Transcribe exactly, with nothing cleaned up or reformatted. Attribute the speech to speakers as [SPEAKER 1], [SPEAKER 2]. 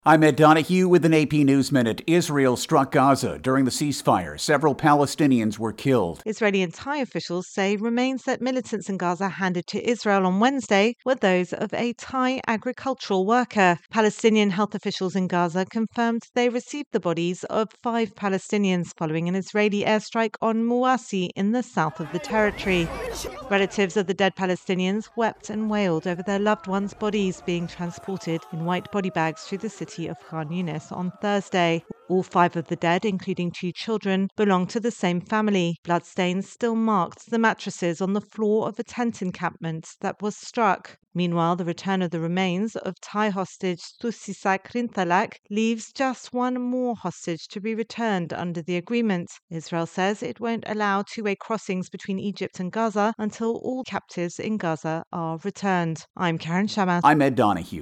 [SPEAKER 1] I'm Ed Donahue with an A P News Minute. Israel struck Gaza. During the ceasefire, several Palestinians were killed.
[SPEAKER 2] Israeli and Thai officials say remains that militants in Gaza handed to Israel on Wednesday were those of a Thai agricultural worker. Palestinian health officials in Gaza confirmed they received the bodies of five Palestinians following an Israeli airstrike on Mawasi in the south of the territory. Relatives of the dead Palestinians wept and wailed over their loved ones' bodies being transported in white body bags through the city of Khan Yunis on Thursday. All five of the dead, including two children, belong to the same family. Bloodstains still marked the mattresses on the floor of a tent encampment that was struck. Meanwhile, the return of the remains of Thai hostage Thusisak Rinthalak leaves just one more hostage to be returned under the agreement. Israel says it won't allow two-way crossings between Egypt and Gaza until all captives in Gaza are returned. I'm Karen Shamas.
[SPEAKER 1] I'm Ed Donahue.